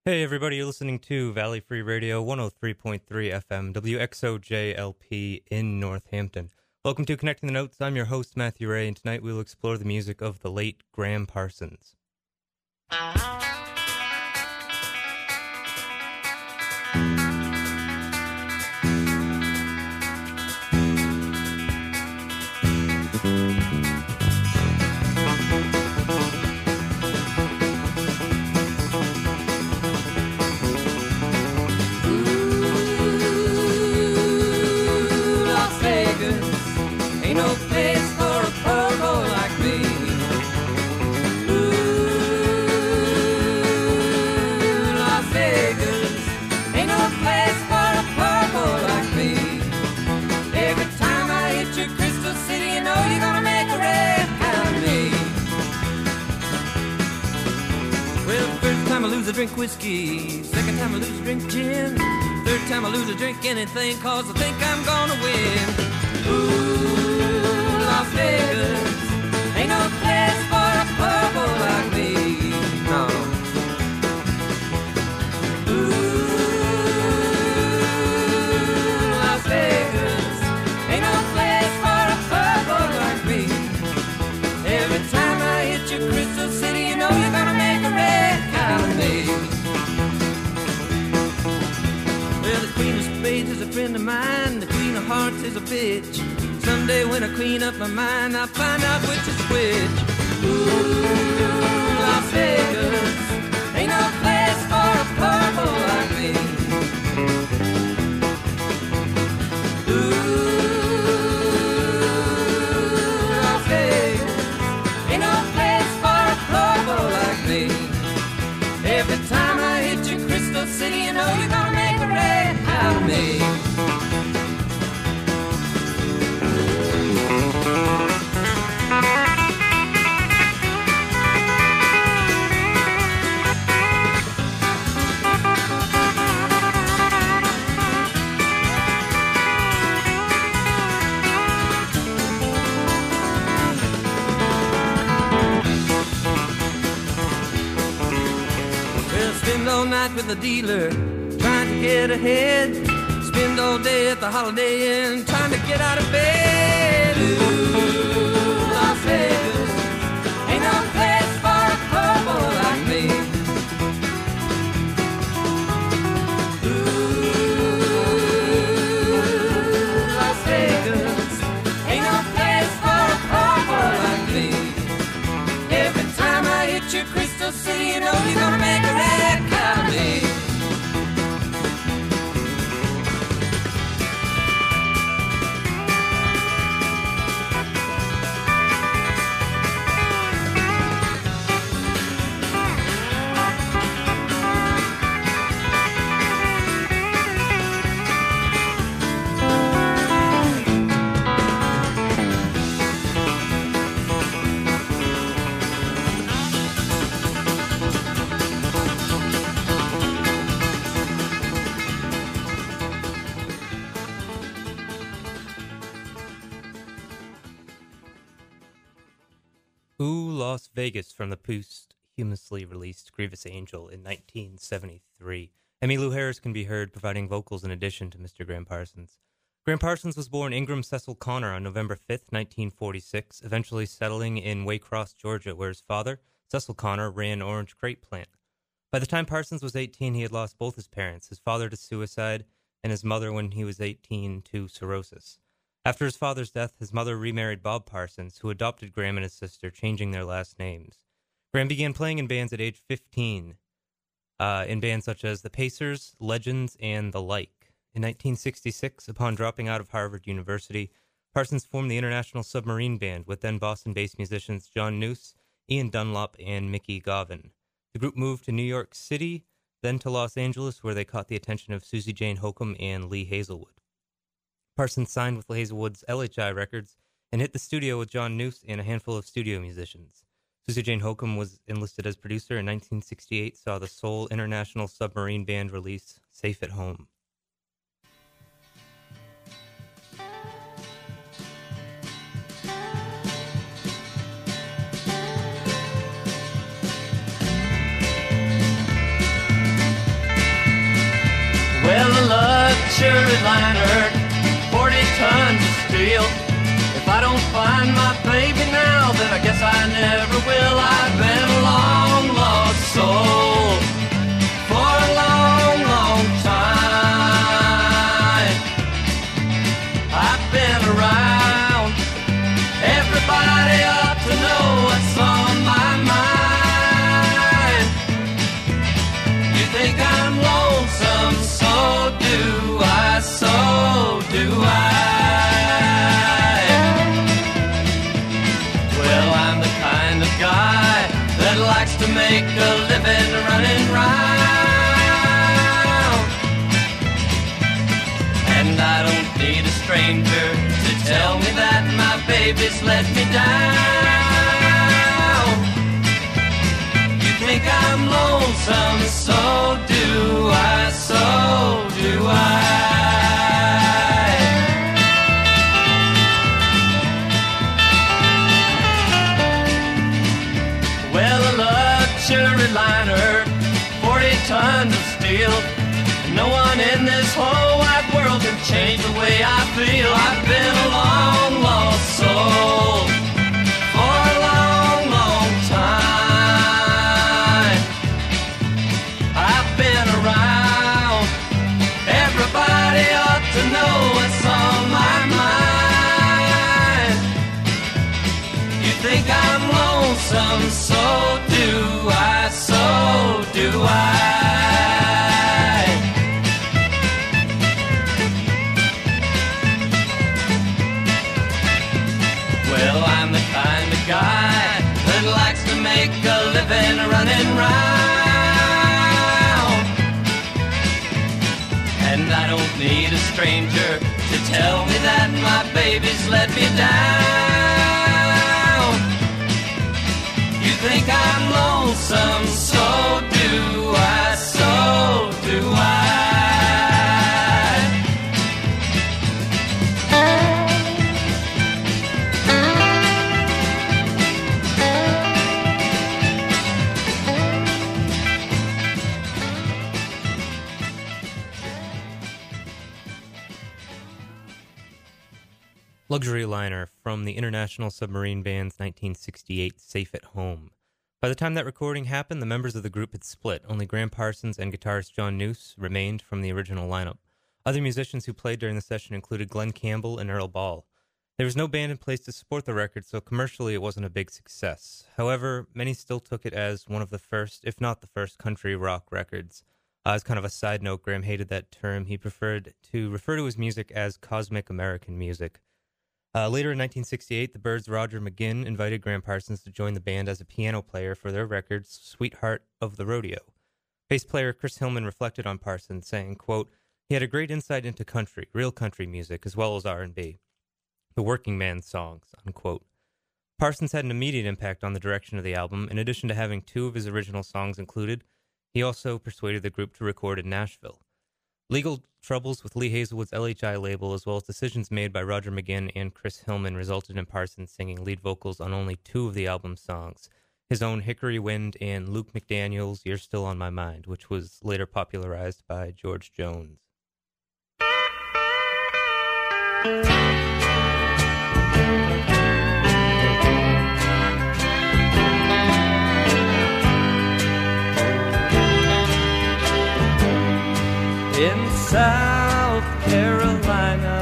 Hey everybody, you're listening to Valley Free Radio 103.3 FM, WXOJLP in Northampton. Welcome to Connecting the Notes. I'm your host, Matthew Ray, and tonight we will explore the music of the late Gram Parsons. Drink whiskey, second time I lose, drink gin, third time I lose, I drink anything, cause I think I'm gonna win. Ooh, Las Vegas, ain't no place for a purple like me, no. Ooh, Las Vegas, ain't no place for a purple like me. Every time I hit your Crystal City, you know you're gonna make a red cow of me. Well, the Queen of Spades is a friend of mine, the Queen of Hearts is a bitch. Someday when I clean up my mind, I'll find out which is which. Ooh, Las Vegas, ain't no place for a purple like me. Ooh, Las Vegas, ain't no place for a purple like me. Every time I hit your Crystal City, you know you're gonna make a red out of me. Well, spend all night with the dealer, trying to get ahead. Spend all day at the Holiday Inn, trying to get out of bed. Ooh, Las Vegas, ain't no place for a purple like me. Ooh, Las Vegas, ain't no place for a purple like me. Every time I hit your Crystal City, you know you're gonna make a red cow of me. Ooh, Las Vegas from the posthumously released Grievous Angel in 1973. Emmylou Harris can be heard providing vocals in addition to Mr. Gram Parsons. Gram Parsons was born Ingram Cecil Connor on November 5th, 1946, eventually settling in Waycross, Georgia, where his father, Cecil Connor, ran an orange grape plant. By the time Parsons was 18, he had lost both his parents, his father to suicide and his mother when he was 18 to cirrhosis. After his father's death, his mother remarried Bob Parsons, who adopted Gram and his sister, changing their last names. Gram began playing in bands at age 15, in bands such as the Pacers, Legends, and The Like. In 1966, upon dropping out of Harvard University, Parsons formed the International Submarine Band with then Boston-based musicians John Noose, Ian Dunlop, and Mickey Govin. The group moved to New York City, then to Los Angeles, where they caught the attention of Susie Jane Holcomb and Lee Hazelwood. Parsons signed with Hazelwood's LHI Records and hit the studio with John Noose and a handful of studio musicians. Susie Jane Holcomb was enlisted as producer in 1968, saw the Seoul International Submarine Band release Safe at Home. Well, a luxury liner, 40 tons of steel. If I don't find my baby now, then I guess I never will. I've been a long lost soul for a long, long time. I've been around. Everybody ought to know what's on my mind. You think I'm lonesome, so do I, so do I. Well, I'm the kind of guy that likes to make a living running round. And I don't need a stranger to tell me that my baby's let me down. You think I'm lonesome, so do I, so do I. Well, a luxury liner, 40 tons of steel. No one in this whole wide world can change the way I feel. I've been a long lost soul for a long, long time. I've been around. Everybody ought to know what's on my mind. You think I'm lonesome, so do I, so do I. Guy that likes to make a living running round. And I don't need a stranger to tell me that my baby's let me down. You think I'm lonesome, so do I, so do I. Luxury Liner from the International Submarine Band's 1968 Safe at Home. By the time that recording happened, the members of the group had split. Only Graham Parsons and guitarist John Noose remained from the original lineup. Other musicians who played during the session included Glenn Campbell and Earl Ball. There was no band in place to support the record, so commercially it wasn't a big success. However, many still took it as one of the first, if not the first, country rock records. As kind of a side note, Graham hated that term. He preferred to refer to his music as cosmic American music. Later in 1968, the Byrds' Roger McGuinn invited Graham Parsons to join the band as a piano player for their record, Sweetheart of the Rodeo. Bass player Chris Hillman reflected on Parsons, saying, quote, "He had a great insight into country, real country music, as well as R&B. The working man's songs," unquote. Parsons had an immediate impact on the direction of the album. In addition to having two of his original songs included, he also persuaded the group to record in Nashville. Legal troubles with Lee Hazelwood's LHI label, as well as decisions made by Roger McGuinn and Chris Hillman, resulted in Parsons singing lead vocals on only two of the album's songs, his own Hickory Wind and Luke McDaniel's You're Still on My Mind, which was later popularized by George Jones. In South Carolina,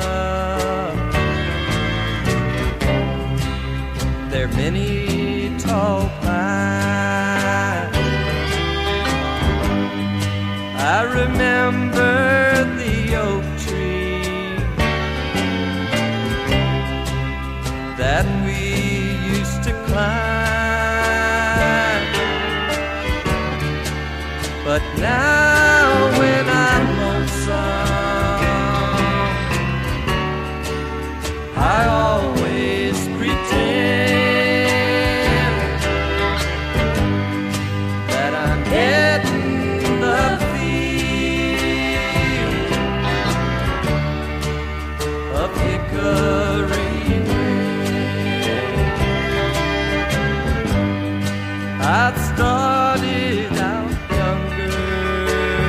there are many tall pines. I remember the oak tree that we used to climb. But now when I'm I always pretend that I'm getting the feel of hickory wind. I'd started out younger,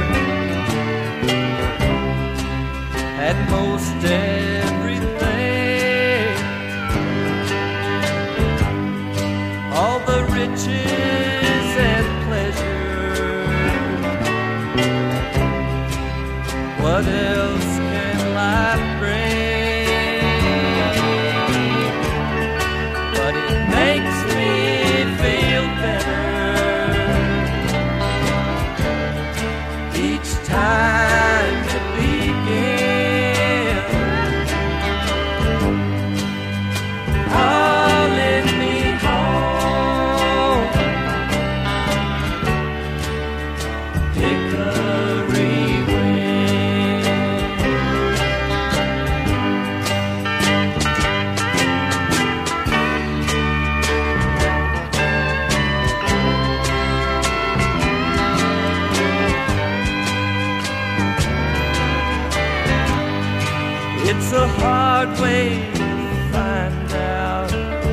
hard way to find out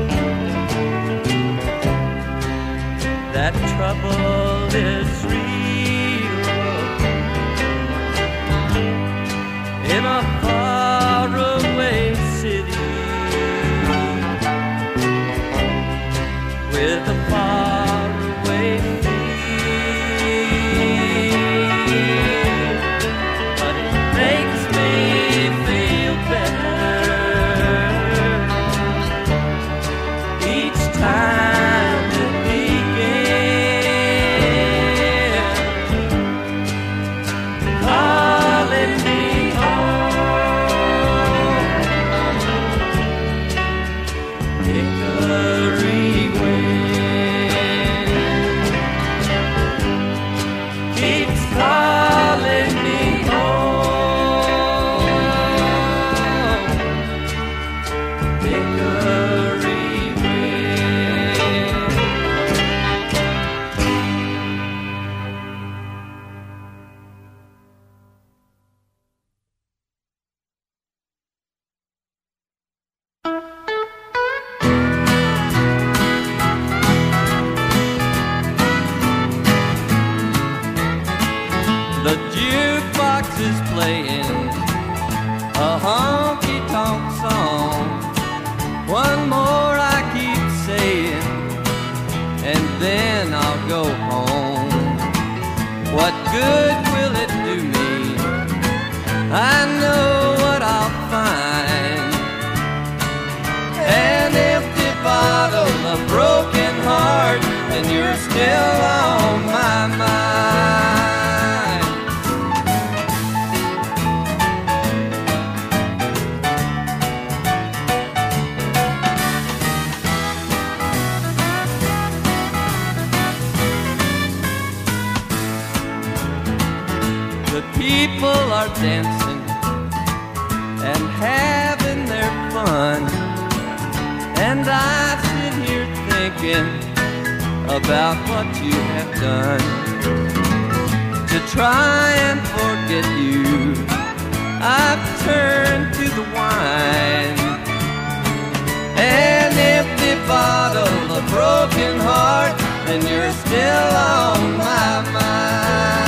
that trouble is real in a faraway city with a faraway feel, but it makes me feel better each time it begins, calling me home, Hickory wind keeps calling me home, Hickory wind. The jukebox is playing a honky-tonk song. One more I keep saying, and then I'll go home. What good will it do me? I know what I'll find. An empty bottle, a broken heart, and you're still on my mind. The people are dancing and having their fun, and I sit here thinking about what you have done to try and forget you. I've turned to the wine, an empty bottle, a broken heart, and you're still on my mind.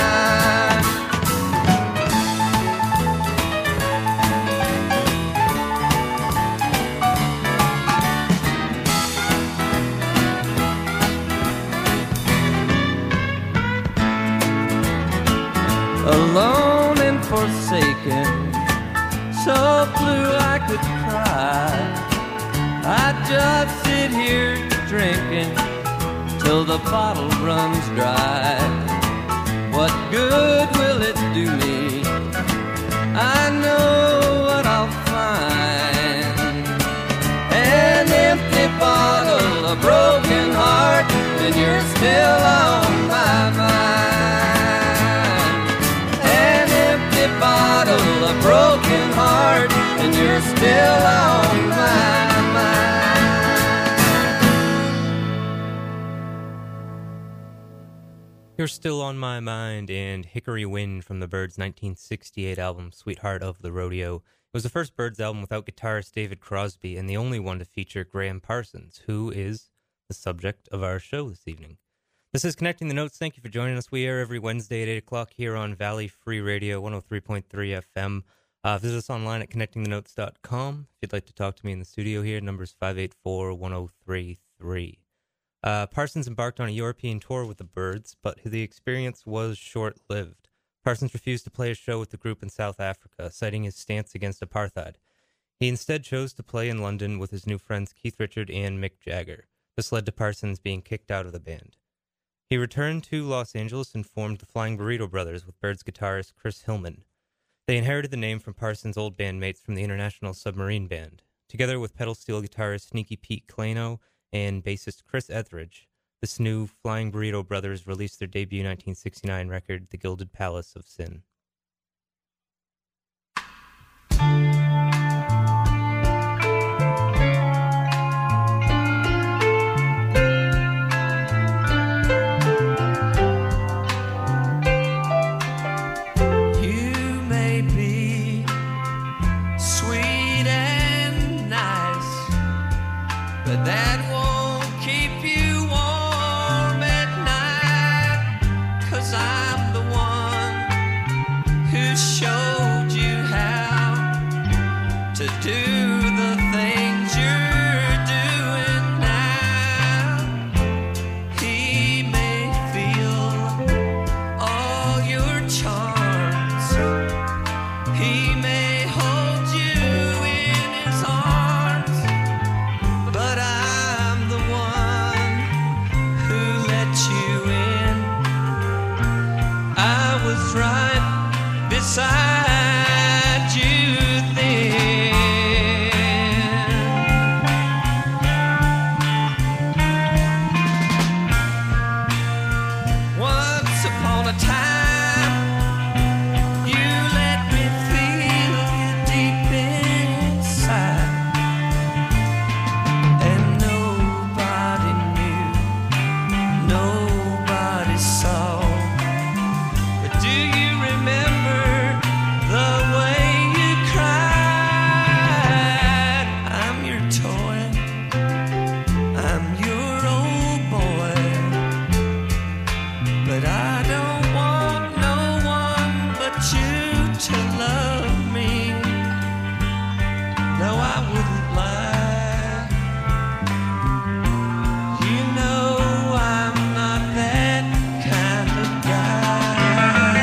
Alone and forsaken, so blue I could cry. I just sit here drinking till the bottle runs dry. What good will it do me? I know what I'll find. An empty bottle, a broken heart, and you're still on my mind. An empty bottle, a broken heart, and you're still on my mind. You're Still on My Mind and Hickory Wind from the Byrds' 1968 album Sweetheart of the Rodeo. It was the first Byrds album without guitarist David Crosby and the only one to feature Graham Parsons, who is the subject of our show this evening. This is Connecting the Notes. Thank you for joining us. We air every Wednesday at 8 o'clock here on Valley Free Radio 103.3 FM. Visit us online at connectingthenotes.com. If you'd like to talk to me in the studio here, number's 584-1033. Parsons embarked on a European tour with the Byrds, but the experience was short-lived. Parsons refused to play a show with the group in South Africa, citing his stance against apartheid. He instead chose to play in London with his new friends Keith Richard and Mick Jagger. This led to Parsons being kicked out of the band. He returned to Los Angeles and formed the Flying Burrito Brothers with Byrds guitarist Chris Hillman. They inherited the name from Parsons' old bandmates from the International Submarine Band. Together with pedal steel guitarist Sneaky Pete Clano and bassist Chris Etheridge, this new Flying Burrito Brothers released their debut 1969 record, The Gilded Palace of Sin. You may be sweet right beside you then. Once upon a time, you let me feel you deep inside, and nobody knew, nobody saw. But do you remember the way you cried? I'm your toy, I'm your old boy, but I don't want no one but you to love me. No, I wouldn't lie. You know I'm not that kind of guy.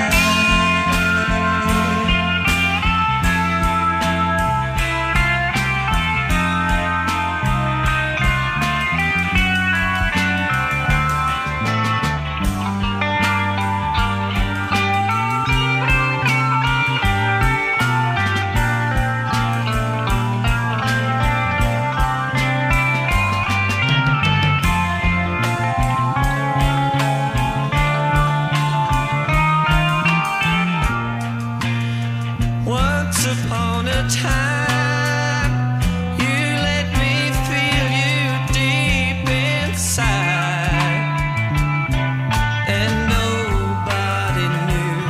Once upon a time, you let me feel you deep inside, and nobody knew,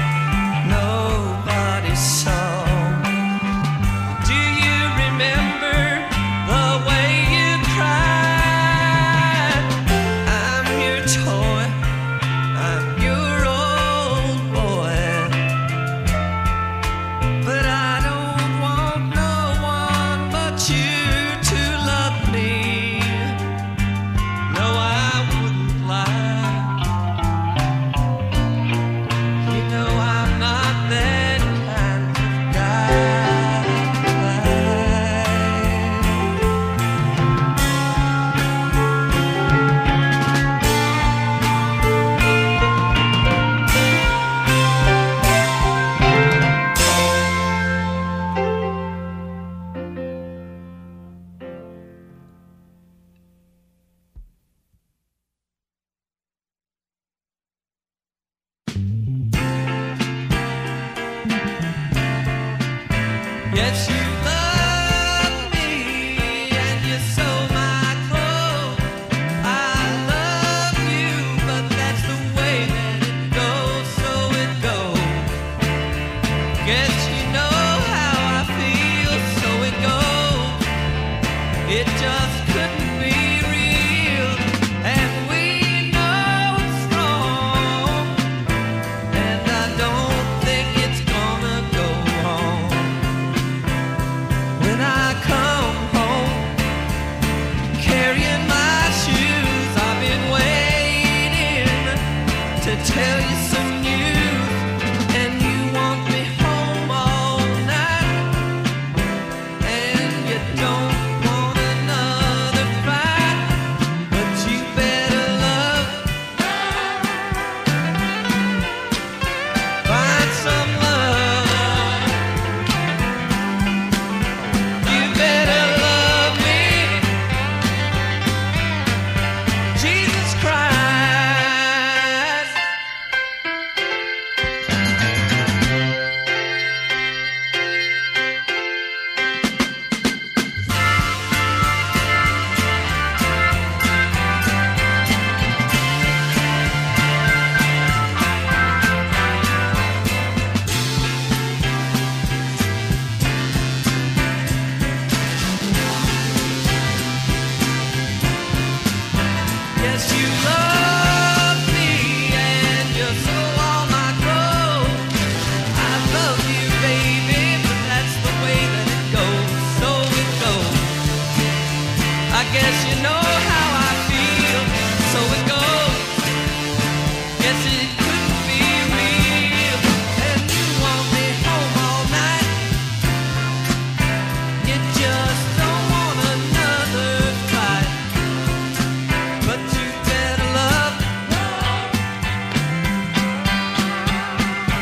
nobody saw. Do you remember the way you cried? I'm your toy, I'm your old boy, but I don't want no one but you to love me. No, I wouldn't lie. You know I'm not that kind of guy. Yes, you love me and you sew my clothes. I love you, but that's the way that it goes, so it goes. Guess you know how I feel, so it goes. It just couldn't be real, and we know it's wrong, and I don't think it's gonna go on. When I come home, carrying my shoes, I've been waiting to tell you some news, and you want me home all night, and you don't want another fight, but you better love, find some love. You better love me, Jesus Christ. Yes, you love me and you sew all my clothes. I love you, baby, but that's the way that it goes, so it goes. I guess you know how I feel, so it goes. Guess it couldn't be real, and you want me home all night. You just don't want another fight, but you better love,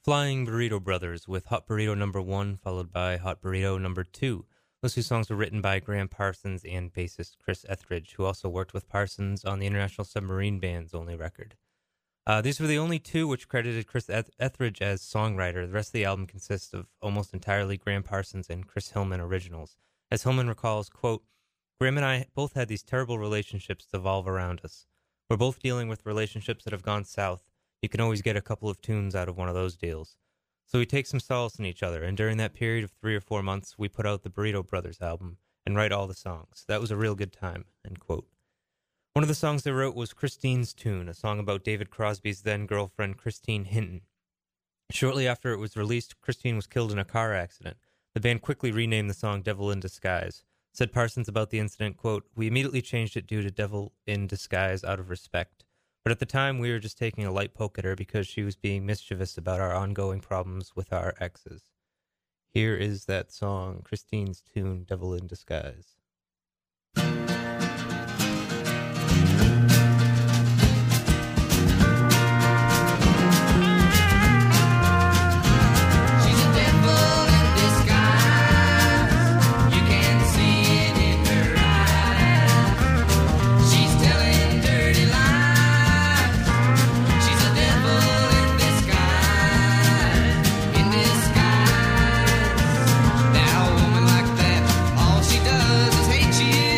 Flying Burrito Brothers with Hot Burrito number 1, followed by Hot Burrito number 2. Those two songs were written by Graham Parsons and bassist Chris Etheridge, who also worked with Parsons on the International Submarine Band's only record. These were the only two which credited Chris Etheridge as songwriter. The rest of the album consists of almost entirely Graham Parsons and Chris Hillman originals. As Hillman recalls, quote, Graham and I both had these terrible relationships evolve around us. We're both dealing with relationships that have gone south. You can always get a couple of tunes out of one of those deals. So we take some solace in each other, and during that period of 3 or 4 months, we put out the Burrito Brothers album and write all the songs. That was a real good time, end quote. One of the songs they wrote was Christine's Tune, a song about David Crosby's then-girlfriend Christine Hinton. Shortly after it was released, Christine was killed in a car accident. The band quickly renamed the song Devil in Disguise. Said Parsons about the incident, quote, we immediately changed it due to Devil in Disguise out of respect. But at the time, we were just taking a light poke at her because she was being mischievous about our ongoing problems with our exes. Here is that song, Christine's Tune, Devil in Disguise. Now a woman like that, all she does is hate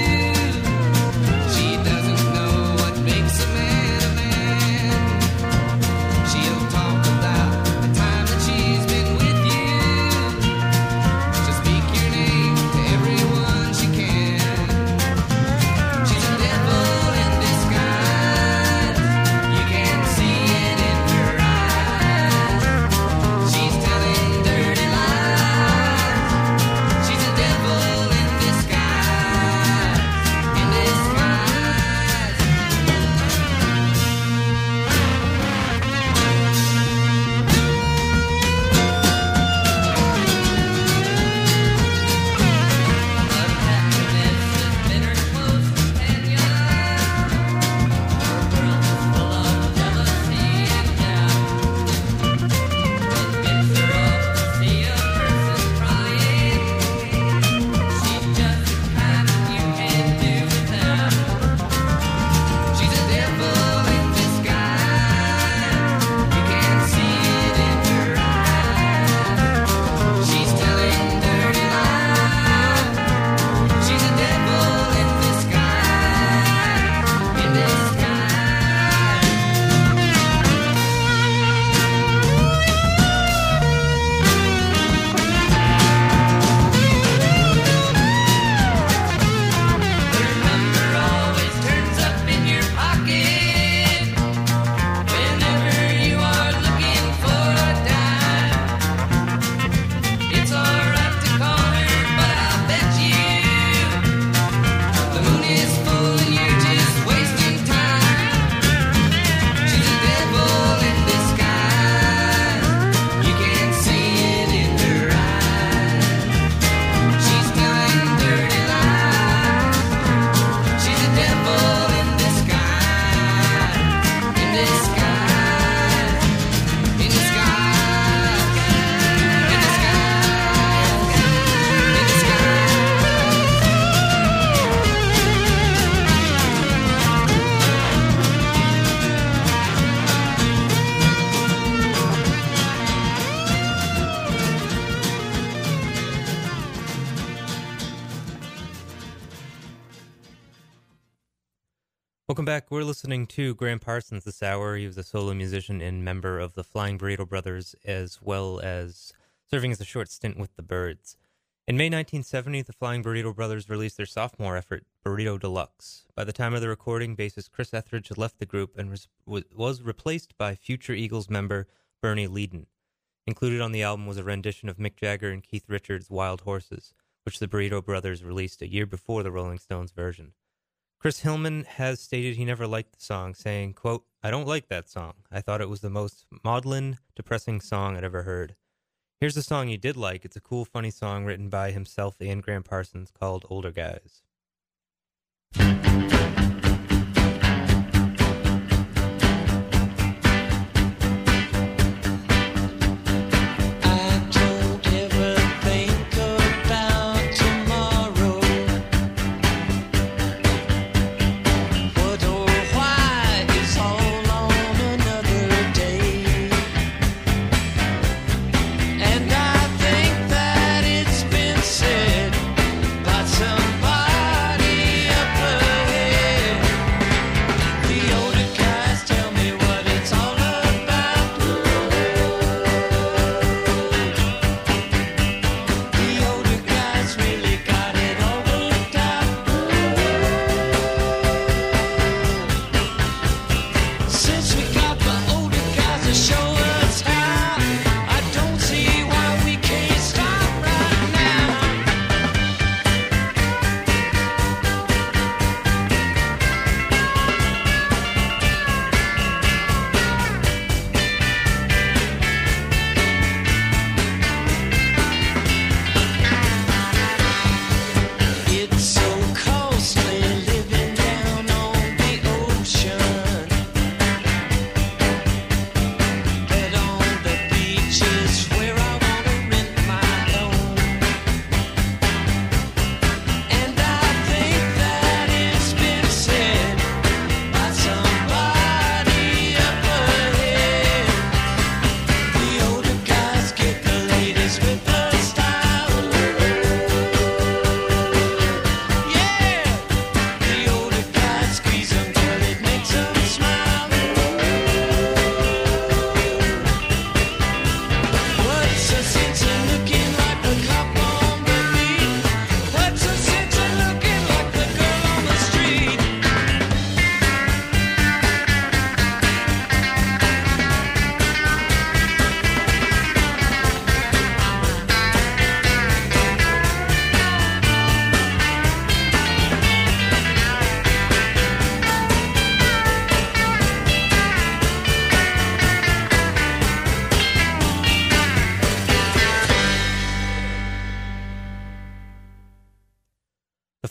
Welcome back. We're listening to Graham Parsons this hour. He was a solo musician and member of the Flying Burrito Brothers, as well as serving as a short stint with the Byrds. In May 1970, the Flying Burrito Brothers released their sophomore effort, Burrito Deluxe. By the time of the recording, bassist Chris Etheridge had left the group and was replaced by future Eagles member Bernie Leadon. Included on the album was a rendition of Mick Jagger and Keith Richards' Wild Horses, which the Burrito Brothers released a year before the Rolling Stones version. Chris Hillman has stated he never liked the song, saying, quote, "I don't like that song. I thought it was the most maudlin, depressing song I'd ever heard. Here's a song he did like. It's a cool, funny song written by himself and Graham Parsons called Older Guys."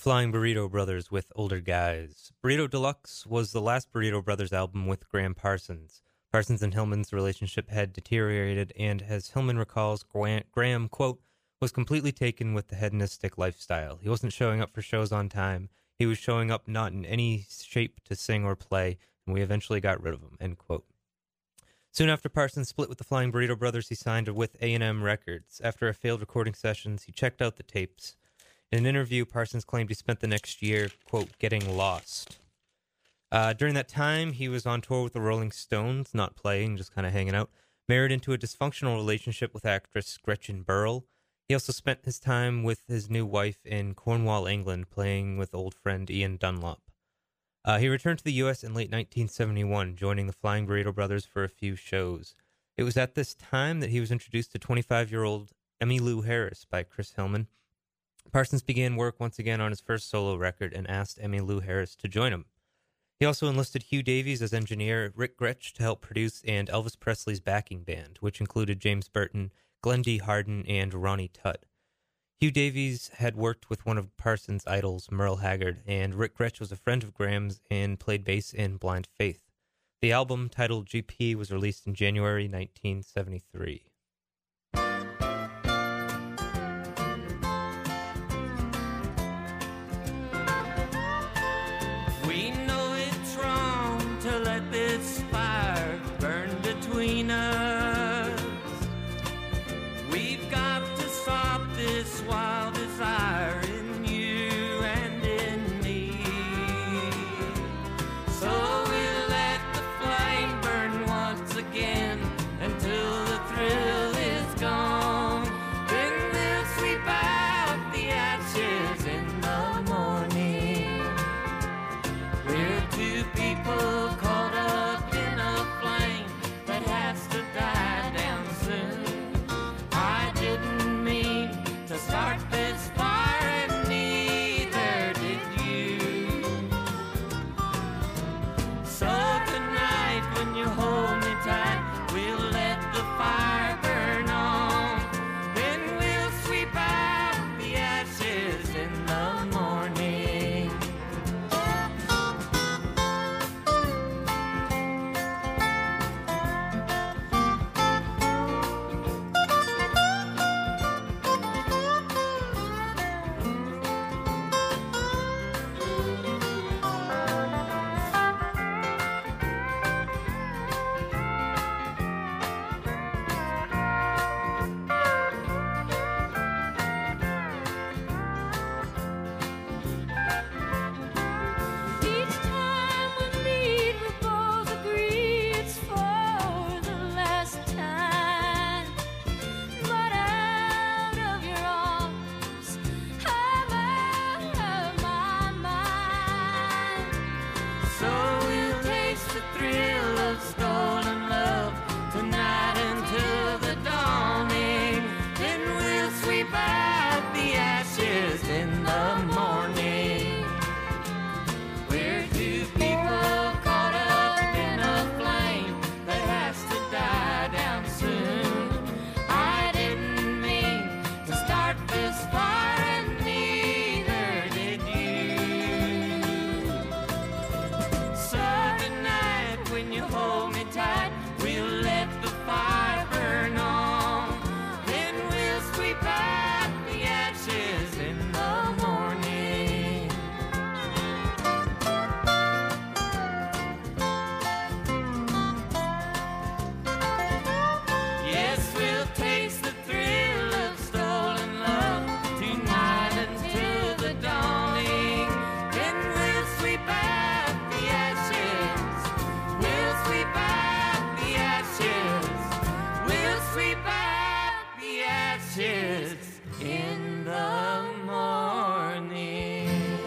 Flying Burrito Brothers with Older Guys. Burrito Deluxe was the last Burrito Brothers album with Graham Parsons. Parsons and Hillman's relationship had deteriorated, and as Hillman recalls, Graham, quote, was completely taken with the hedonistic lifestyle. He wasn't showing up for shows on time. He was showing up not in any shape to sing or play, and we eventually got rid of him, end quote. Soon after Parsons split with the Flying Burrito Brothers, he signed with A&M Records. After a failed recording sessions, he checked out the tapes. In an interview, Parsons claimed he spent the next year, quote, getting lost. During that time, he was on tour with the Rolling Stones, not playing, just kind of hanging out, married into a dysfunctional relationship with actress Gretchen Burrell. He also spent his time with his new wife in Cornwall, England, playing with old friend Ian Dunlop. He returned to the U.S. in late 1971, joining the Flying Burrito Brothers for a few shows. It was at this time that he was introduced to 25-year-old Emmylou Harris by Chris Hillman. Parsons began work once again on his first solo record and asked Emmylou Harris to join him. He also enlisted Hugh Davies as engineer, Rick Gretsch to help produce, and Elvis Presley's backing band, which included James Burton, Glenn D. Hardin, and Ronnie Tutt. Hugh Davies had worked with one of Parsons' idols, Merle Haggard, and Rick Gretsch was a friend of Graham's and played bass in Blind Faith. The album, titled GP, was released in January 1973. We know it's wrong to let this fire burn between us. We've got to stop this wild desire in you and in me. So we'll let the flame burn once again until the thrill is gone. Then we'll sweep out the ashes in the morning. We're two people caught up in a flame that has to die down soon. I didn't mean to start this fire, and neither did you. So tonight when you hold me tight, we'll let the fire burn on. Then we'll sweep out the ashes in the morning. Each time we meet, we both agree it's for the last time. But out of your arms, I'm out of my mind. So we'll taste the thrill of stolen love tonight until the dawning. Then we'll sweep out the ashes in the morning. We're two people caught up in a flame that has to die down soon. I didn't mean to start this fire, and neither did you. So tonight when you hold me tight, we'll let the fire burn on. Then we'll sweep out the ashes in the morning. Yes, we'll taste the thrill of stolen love tonight until the dawning. Then we'll sweep out the ashes. We'll sweep out the ashes. We'll sweep out the ashes in the morning.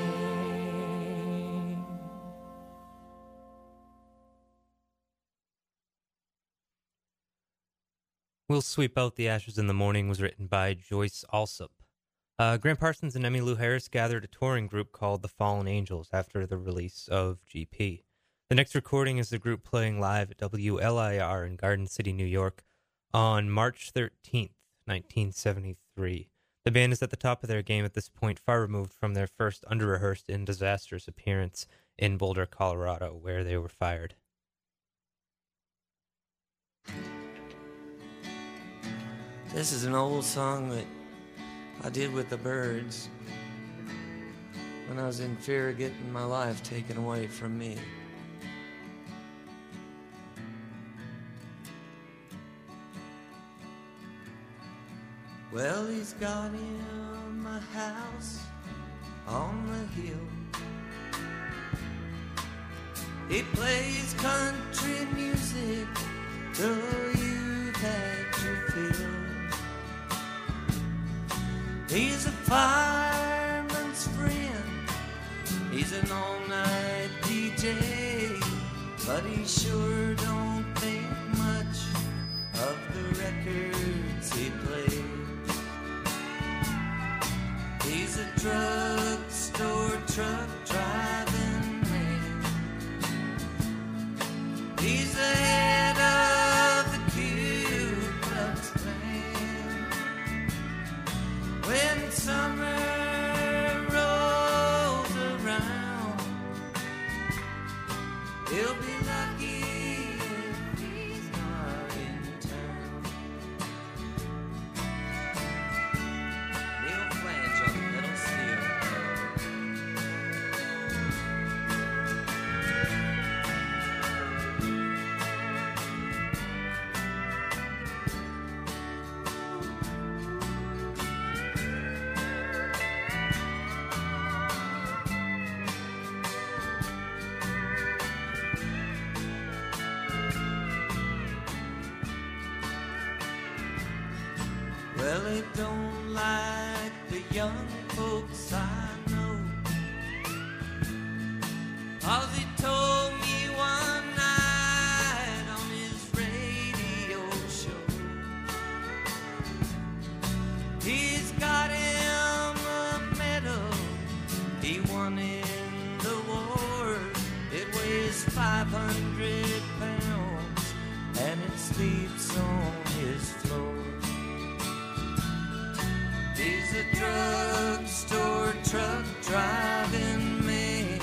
We'll Sweep Out the Ashes in the Morning was written by Joyce Alsop. Graham Parsons and Emmylou Harris gathered a touring group called the Fallen Angels after the release of GP. The next recording is the group playing live at WLIR in Garden City, New York on March 13th, 1973. The band is at the top of their game at this point, far removed from their first under-rehearsed and disastrous appearance in Boulder, Colorado, where they were fired. This is an old song that I did with the Byrds when I was in fear of getting my life taken away from me. Well, he's got him a house on the hill. He plays country music till you've had your fill. He's a fireman's friend. He's an all-night DJ, but he sure don't think much of the records he plays. He's a drugstore truck driving man. He's the head of the Ku Klux Klan. When summer rolls around, he'll be lucky if he's not in town. Neil Flange on the pedal steel. Well, they don't like the young folks I know, 'cause he told me one night on his radio show he's got him a medal he won in the war. It weighs 500 pounds and it sleeps on his floor. He's a drugstore truck driving man.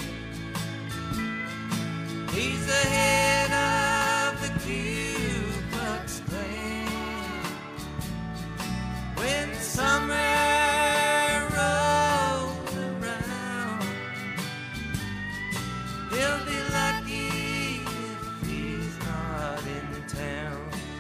He's the head of the Ku Klux Klan. When summer rolls around, he'll be lucky if he's not in town.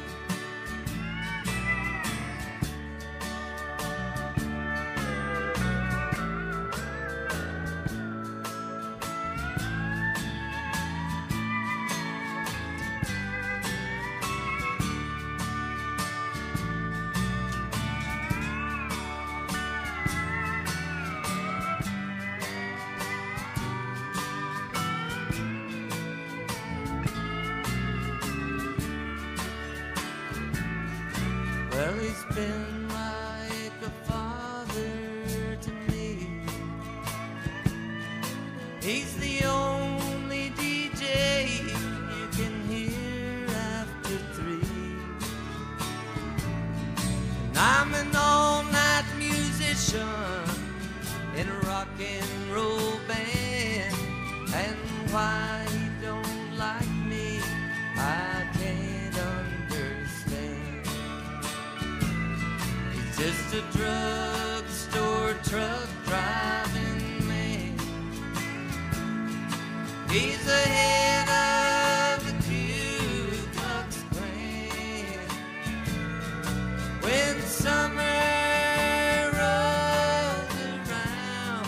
Well, he's been like a father to me. He's the only DJ you can hear after 3. And I'm an all-night musician in a rock and roll band. And why he don't like me, I can't understand. He's just a drugstore truck driving man. He's the head of the Ku Klux Klan. When summer rolls around,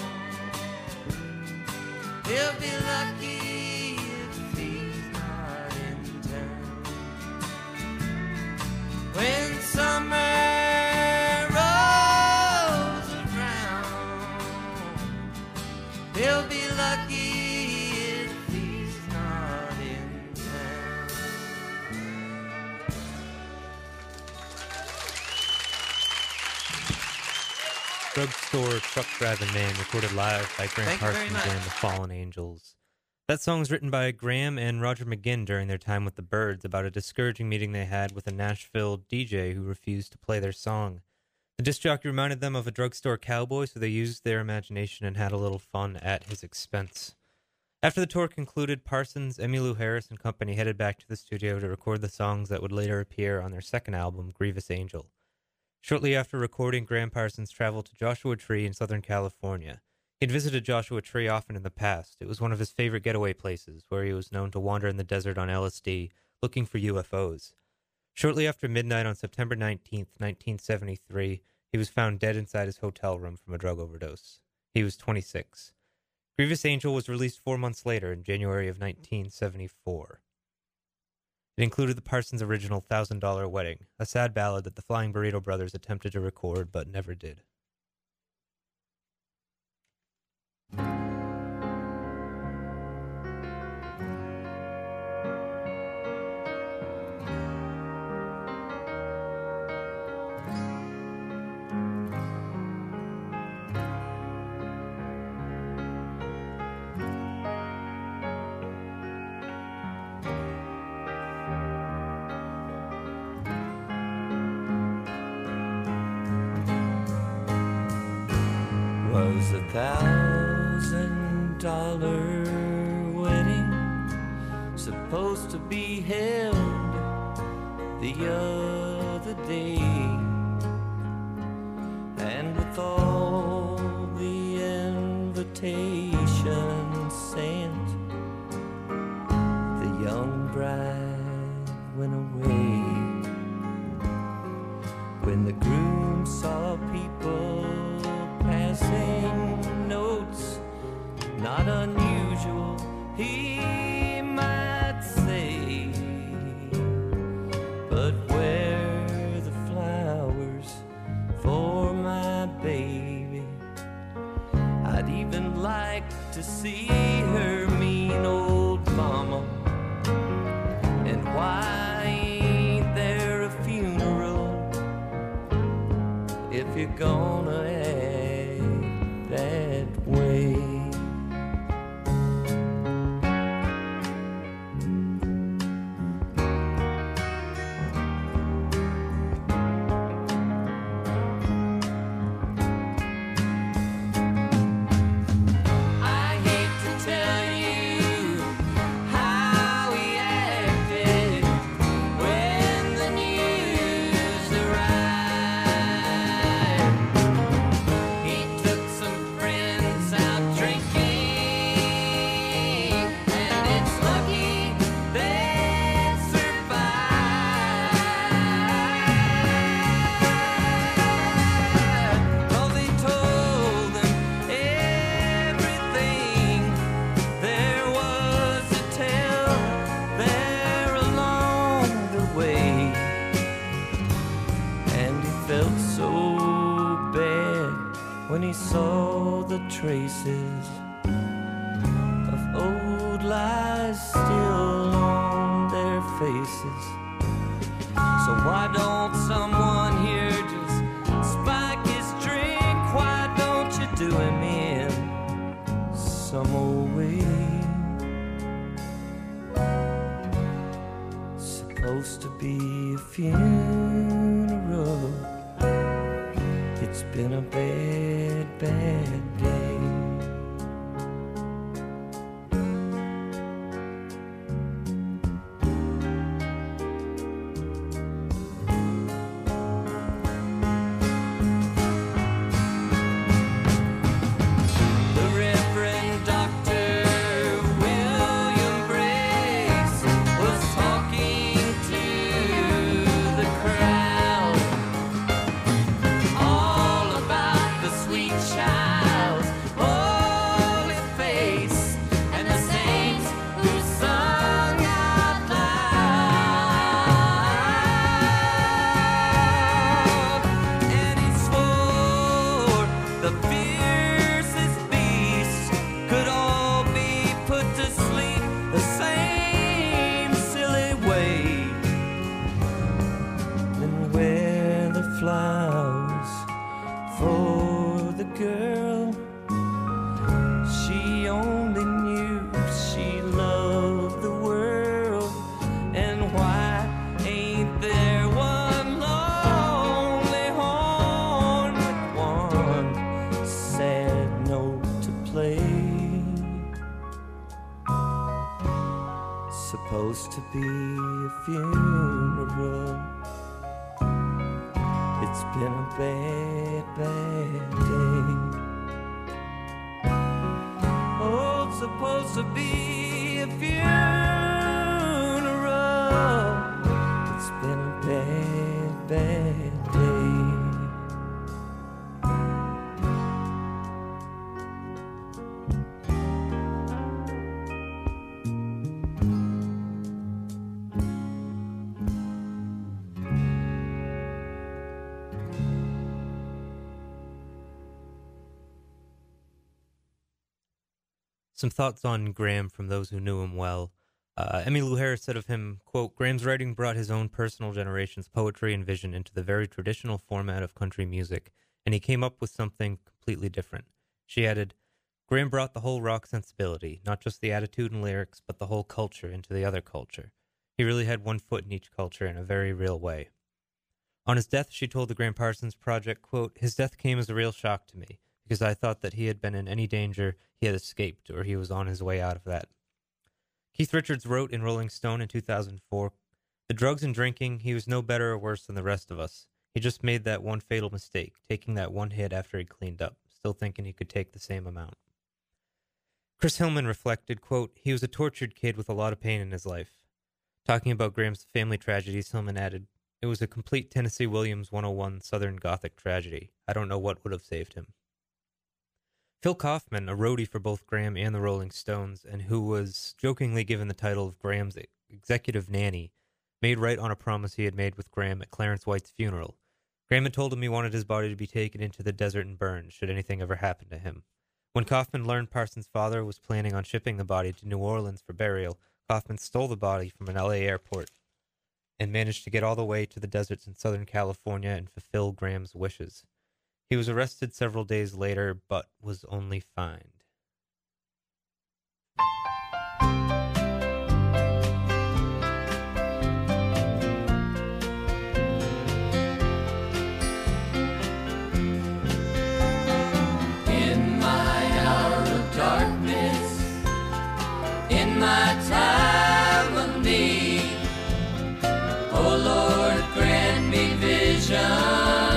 he'll be lucky if he's not in town. When summer rolls around, he'll be lucky if he's not in town. Drugstore Truck Driving Man, recorded live by Graham Thank you very Parsons much. and the Fallen Angels. That song's written by Graham and Roger McGinn during their time with the Byrds about a discouraging meeting they had with a Nashville DJ who refused to play their song. The disc jockey reminded them of a drugstore cowboy, so they used their imagination and had a little fun at his expense. After the tour concluded, Parsons, Emmylou Harris, and company headed back to the studio to record the songs that would later appear on their second album, Grievous Angel. Shortly after recording, Gram Parsons traveled to Joshua Tree in Southern California. He'd visited Joshua Tree often in the past. It was one of his favorite getaway places, where he was known to wander in the desert on LSD, looking for UFOs. Shortly after midnight on September 19th, 1973, he was found dead inside his hotel room from a drug overdose. He was 26. Grievous Angel was released 4 months later in January of 1974. It included the Parsons' original $1,000 Wedding, a sad ballad that the Flying Burrito Brothers attempted to record but never did. Was $1,000 wedding supposed to be held the other day? And with all the invitations sent, the young bride went away. When the groom saw people passing notes, not unusual, he might say, but where the flowers for my baby? I'd even like to see her mean old mama. And why ain't there a funeral if you're gonna act that way? When he saw the traces of old lies still on their faces. So why don't someone here just spike his drink? Why don't you do him in some old way? Supposed to be a funeral. It's been a bad, bad day. The Reverend Dr. William Brace was talking to the crowd all about the sweet child's holy face and the saints who sung out loud. And he swore the fiercest beasts could all be put to sleep the same silly way. And where the flowers for the girl, she only knew she loved the world. And why ain't there one lonely home to be a funeral. It's been a bad, bad day. Oh, it's supposed to be a funeral. It's been a bad, bad day. Some thoughts on Graham from those who knew him well. Emmylou Harris said of him, quote, Graham's writing brought his own personal generation's poetry and vision into the very traditional format of country music, and he came up with something completely different. She added, Graham brought the whole rock sensibility, not just the attitude and lyrics, but the whole culture into the other culture. He really had one foot in each culture in a very real way. On his death, she told the Graham Parsons Project, quote, his death came as a real shock to me, because I thought that he had been in any danger, he had escaped, or he was on his way out of that. Keith Richards wrote in Rolling Stone in 2004, the drugs and drinking, he was no better or worse than the rest of us. He just made that one fatal mistake, taking that one hit after he cleaned up, still thinking he could take the same amount. Chris Hillman reflected, quote, he was a tortured kid with a lot of pain in his life. Talking about Graham's family tragedies, Hillman added, it was a complete Tennessee Williams 101 Southern Gothic tragedy. I don't know what would have saved him. Phil Kaufman, a roadie for both Graham and the Rolling Stones, and who was jokingly given the title of Graham's executive nanny, made right on a promise he had made with Graham at Clarence White's funeral. Graham had told him he wanted his body to be taken into the desert and burned, should anything ever happen to him. When Kaufman learned Parsons' father was planning on shipping the body to New Orleans for burial, Kaufman stole the body from an L.A. airport and managed to get all the way to the deserts in Southern California and fulfill Graham's wishes. He was arrested several days later, but was only fined. In my hour of darkness, in my time of need, oh Lord, grant me vision.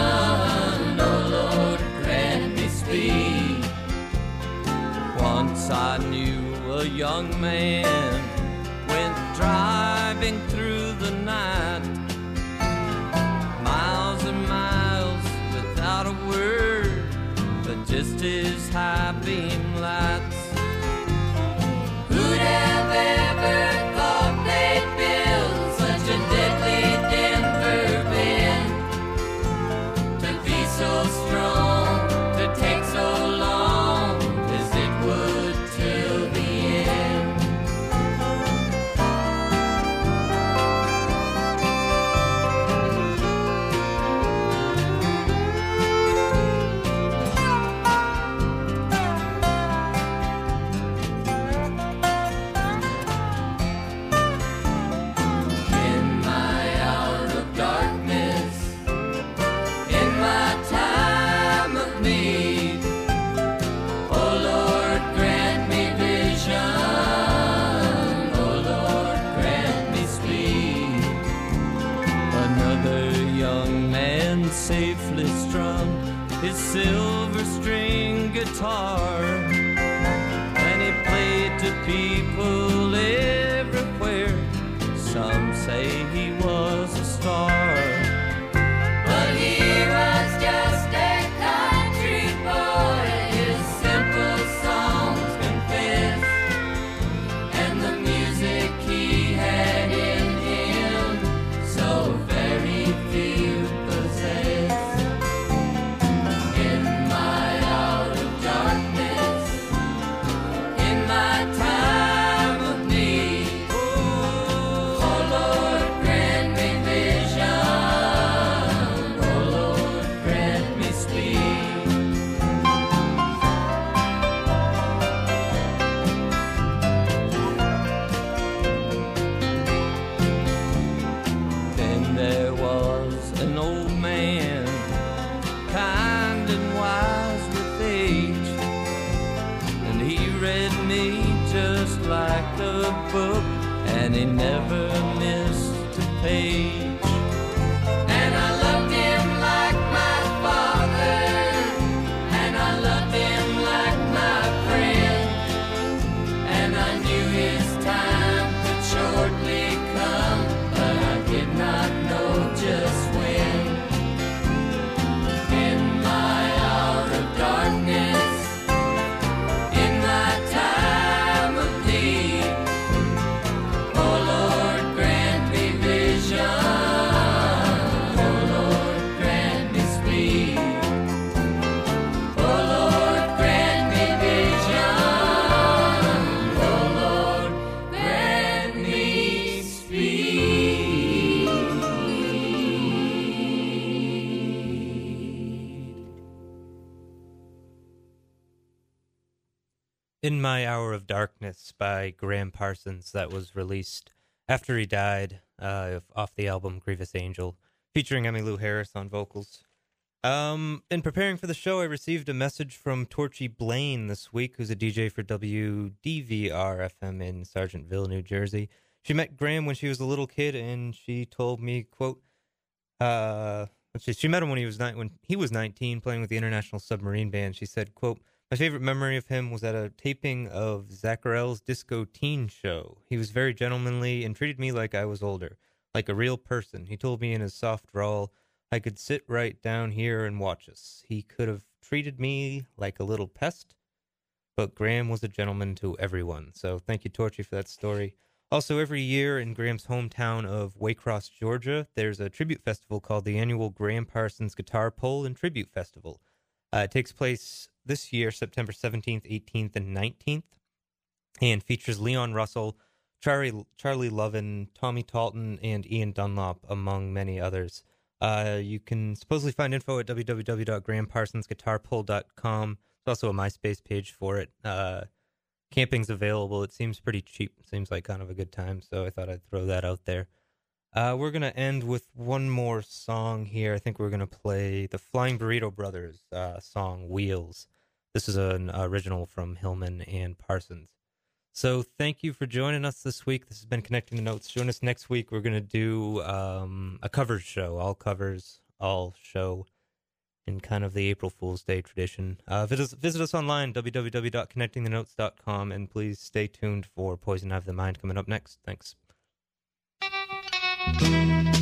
Once I knew a young man went driving through the night, miles and miles without a word, but just his high beam lights. Who'd have ever thought they'd build such a deadly Denver band, to be so strong, to take so long, safely strung his silver string guitar, and he played to people everywhere. Some say he was a star, but he was just a country boy. His simple songs confess, and the music he had in him, so very few possess. Book, and he never In My Hour of Darkness by Graham Parsons that was released after he died off the album Grievous Angel, featuring Emmylou Harris on vocals. In preparing for the show, I received a message from Torchy Blaine this week, who's a DJ for WDVR FM in Sargentville, New Jersey. She met Graham when she was a little kid, and she told me, quote, she met him when he was 19, playing with the International Submarine Band. She said, quote, "My favorite memory of him was at a taping of Zacharel's Disco Teen Show. He was very gentlemanly and treated me like I was older, like a real person. He told me in his soft drawl, I could sit right down here and watch us. He could have treated me like a little pest, but Graham was a gentleman to everyone." So thank you, Torchy, for that story. Also, every year in Graham's hometown of Waycross, Georgia, there's a tribute festival called the annual Graham Parsons Guitar Pull and Tribute Festival. It takes place this year, September 17th, 18th, and 19th, and features Leon Russell, Charlie Lovin, Tommy Talton, and Ian Dunlop, among many others. You can supposedly find info at www.grahamparsonsguitarpull.com. There's also a MySpace page for it. Camping's available. It seems pretty cheap. Seems like kind of a good time, so I thought I'd throw that out there. We're going to end with one more song here. I think we're going to play the Flying Burrito Brothers song, Wheels. This is an original from Hillman and Parsons. So thank you for joining us this week. This has been Connecting the Notes. Join us next week. We're going to do a covers show, all covers, all show, in kind of the April Fool's Day tradition. Visit us online, www.connectingthenotes.com, and please stay tuned for Poison Ivy the Mind coming up next. Thanks.